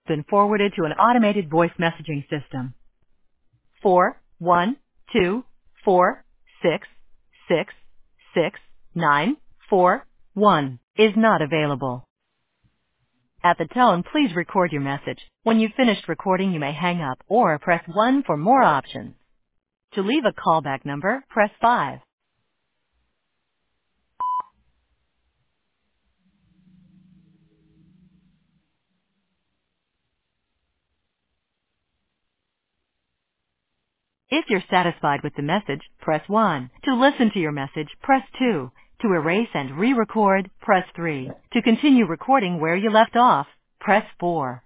Been forwarded to an automated voice messaging system. 41246666941 is not available. At the tone, please record your message. When you've finished recording, you may hang up or press 1 for more options. To leave a callback number, press 5. If you're satisfied with the message, press 1. To listen to your message, press 2. To erase and re-record, press 3. To continue recording where you left off, press 4.